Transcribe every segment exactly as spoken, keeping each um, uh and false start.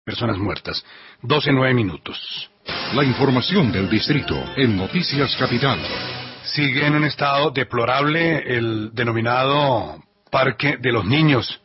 Personas muertas. doce nueve minutos. La información del distrito en Noticias Capital. Sigue en un estado deplorable el denominado Parque de los Niños.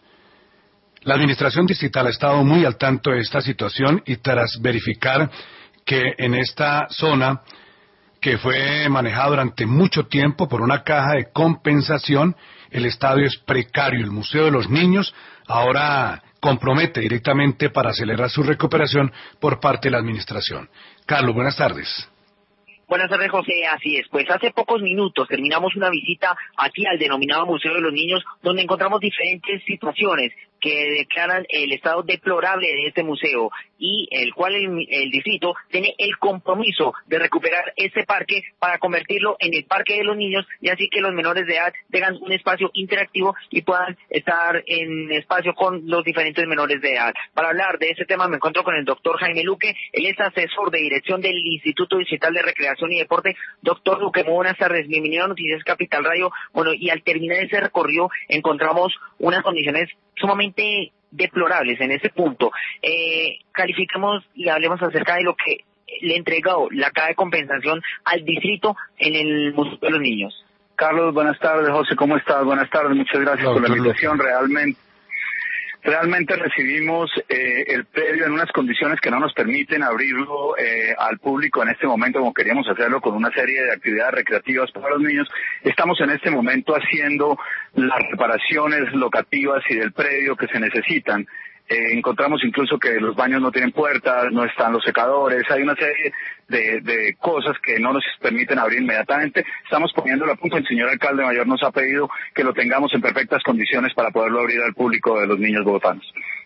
La administración distrital ha estado muy al tanto de esta situación y tras verificar que en esta zona, que fue manejada durante mucho tiempo por una caja de compensación, el estadio es precario. El Museo de los Niños ahora compromete directamente para acelerar su recuperación por parte de la administración. Carlos, buenas tardes. Buenas tardes, José. Así es. Pues hace pocos minutos terminamos una visita aquí al denominado Museo de los Niños, donde encontramos diferentes situaciones que declaran el estado deplorable de este museo y el cual el, el distrito tiene el compromiso de recuperar este parque para convertirlo en el Parque de los Niños y así que los menores de edad tengan un espacio interactivo y puedan estar en espacio con los diferentes menores de edad. Para hablar de este tema me encuentro con el doctor Jaime Luque. Él es asesor de dirección del Instituto Distrital de Recreación y Deporte. Doctor Luque, muy buenas tardes, bienvenido a Noticias Capital Radio. Bueno, y al terminar ese recorrido encontramos unas condiciones sumamente deplorables en ese punto. Eh, calificamos y hablemos acerca de lo que le ha entregado la caja de compensación al distrito en el Museo de los Niños. Carlos, buenas tardes. José, ¿cómo estás? Buenas tardes, muchas gracias Doctor por la invitación. Realmente Realmente recibimos eh, el predio en unas condiciones que no nos permiten abrirlo eh, al público en este momento como queríamos hacerlo, con una serie de actividades recreativas para los niños. Estamos en este momento haciendo las reparaciones locativas y del predio que se necesitan. Eh, encontramos incluso que los baños no tienen puertas, no están los secadores, hay una serie de, de cosas que no nos permiten abrir inmediatamente. Estamos poniéndolo a punto. El señor alcalde mayor nos ha pedido que lo tengamos en perfectas condiciones para poderlo abrir al público de los niños bogotanos.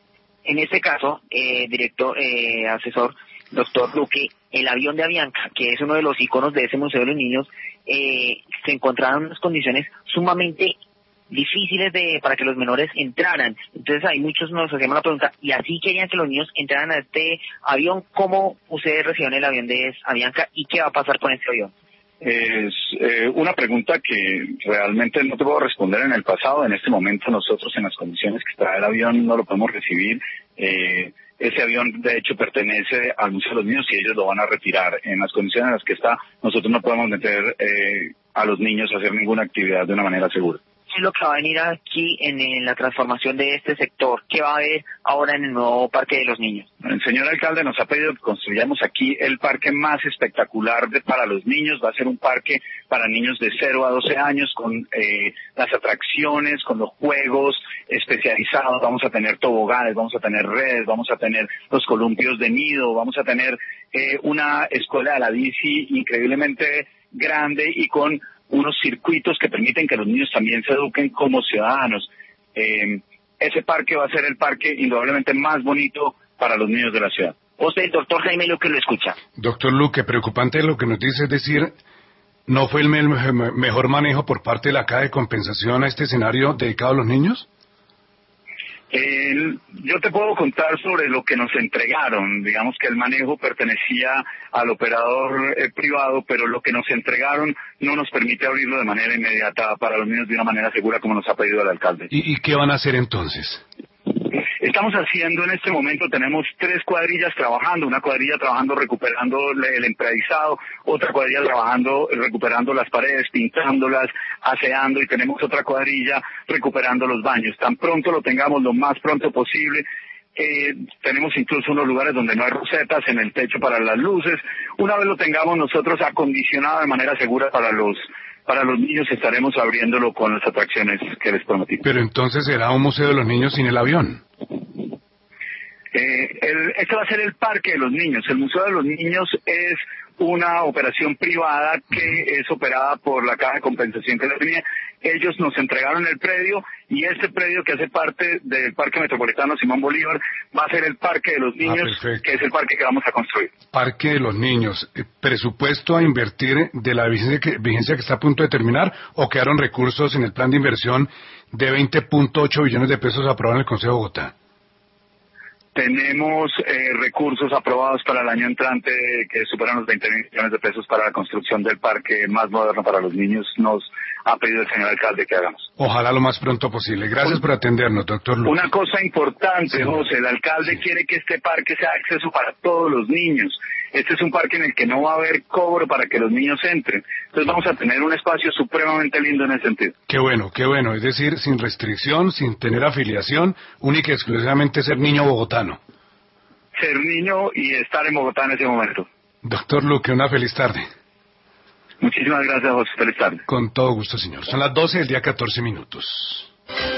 En este caso, eh, director, eh, asesor, doctor Luque, el avión de Avianca, que es uno de los iconos de ese Museo de los Niños, eh, se encontraba en unas condiciones sumamente difíciles de para que los menores entraran. Entonces hay muchos nos hacemos la pregunta, y así querían que los niños entraran a este avión. ¿Cómo ustedes reciben el avión de Avianca y qué va a pasar con este avión? Es eh, una pregunta que realmente no te puedo responder en el pasado. En este momento nosotros, en las condiciones que está el avión, no lo podemos recibir. Eh, ese avión de hecho pertenece al Museo de los Niños y ellos lo van a retirar. En las condiciones en las que está, nosotros no podemos meter eh, a los niños a hacer ninguna actividad de una manera segura. ¿Qué es lo que va a venir aquí en, en la transformación de este sector? ¿Qué va a haber ahora en el nuevo Parque de los Niños? El señor alcalde nos ha pedido que construyamos aquí el parque más espectacular de, para los niños. Va a ser un parque para niños de cero a doce años con eh, las atracciones, con los juegos especializados. Vamos a tener toboganes, vamos a tener redes, vamos a tener los columpios de nido, vamos a tener eh, una escuela de la bici increíblemente grande y con unos circuitos que permiten que los niños también se eduquen como ciudadanos. Eh, ese parque va a ser el parque indudablemente más bonito para los niños de la ciudad. Usted, doctor Jaime Luque, lo escucha. Doctor Luque, preocupante lo que nos dice, es decir, ¿no fue el me mejor manejo por parte de la caja de compensación a este escenario dedicado a los niños? Eh, yo te puedo contar sobre lo que nos entregaron. Digamos que el manejo pertenecía al operador eh, privado, pero lo que nos entregaron no nos permite abrirlo de manera inmediata para los niños de una manera segura como nos ha pedido el alcalde. ¿Y, y qué van a hacer entonces? Estamos haciendo en este momento, tenemos tres cuadrillas trabajando, una cuadrilla trabajando recuperando el empredizado, otra cuadrilla trabajando recuperando las paredes, pintándolas, aseando, y tenemos otra cuadrilla recuperando los baños. Tan pronto lo tengamos, lo más pronto posible. Eh, tenemos incluso unos lugares donde no hay rosetas en el techo para las luces. Una vez lo tengamos nosotros acondicionado de manera segura para los para los niños, estaremos abriéndolo con las atracciones que les prometí. Pero entonces será un museo de los niños sin el avión. Eh, el, este va a ser el Parque de los Niños. El Museo de los Niños es una operación privada que es operada por la Caja de Compensación que la tenía. Ellos nos entregaron el predio y este predio, que hace parte del Parque Metropolitano Simón Bolívar, va a ser el Parque de los Niños, ah, que es el parque que vamos a construir. Parque de los Niños. ¿Presupuesto a invertir de la vigencia que, vigencia que está a punto de terminar, o quedaron recursos en el plan de inversión de veinte punto ocho billones de pesos aprobado en el Consejo de Bogotá? Tenemos eh, recursos aprobados para el año entrante que superan los veinte mil millones de pesos para la construcción del parque más moderno para los niños. Nos ha pedido el señor alcalde que hagamos. Ojalá lo más pronto posible. Gracias por atendernos, doctor Luque. Una cosa importante, sí. José, el alcalde sí. quiere que este parque sea de acceso para todos los niños. Este es un parque en el que no va a haber cobro para que los niños entren. Entonces vamos a tener un espacio supremamente lindo en ese sentido. Qué bueno, qué bueno. Es decir, sin restricción, sin tener afiliación, única y exclusivamente ser niño bogotano. Ser niño y estar en Bogotá en ese momento. Doctor Luque, una feliz tarde. Muchísimas gracias, José. Feliz tarde. Con todo gusto, señor. Son las doce del día catorce minutos.